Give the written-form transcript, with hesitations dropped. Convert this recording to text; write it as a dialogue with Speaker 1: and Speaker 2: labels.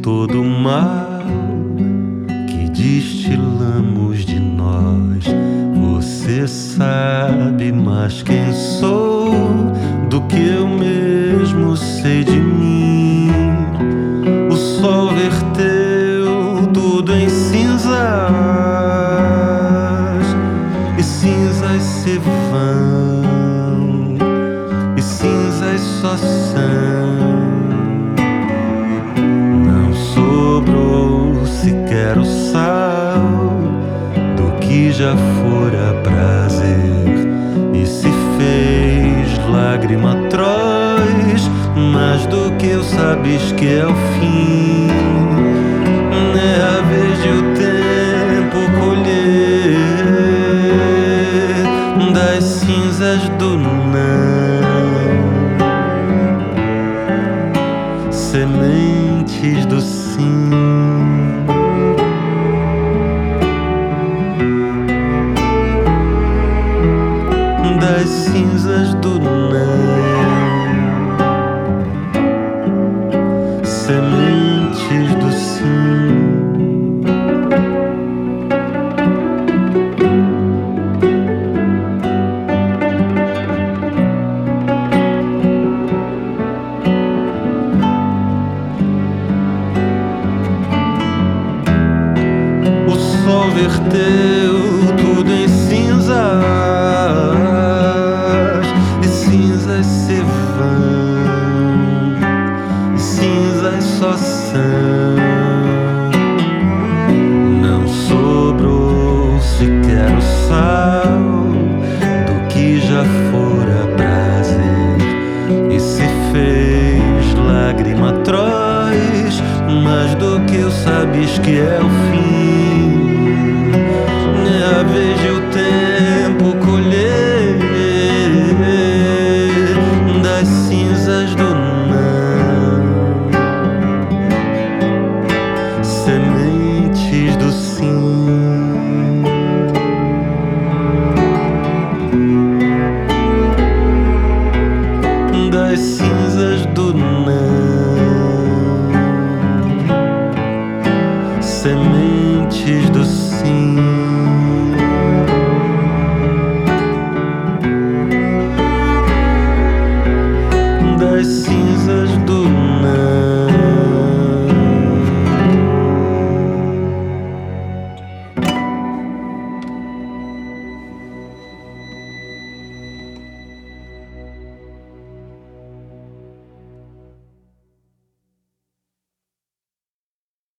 Speaker 1: todo o mal que destilamos de nós. Você sabe mais quem sou do que eu mesmo sei de mim. O sol verteu tudo em cinzas, e cinzas se vão, e cinzas só são. Não sobrou sequer o sal do que já fora prazer, e se fez lágrima atroz, mais do que eu sabes que é o fim. É a vez de o tempo colher das cinzas do não, sementes do sim. Das cinzas do não, sementes do sim. O sol verteu tudo em cinzas, e cinzas se vão, e cinzas só são. Não sobrou sequer o sal do que já fora prazer, e se fez lágrima atroz, mais do que eu sabes que é o fim. É a vez de o tempo colher das cinzas do não, sementes do sim. Das cinzas do não.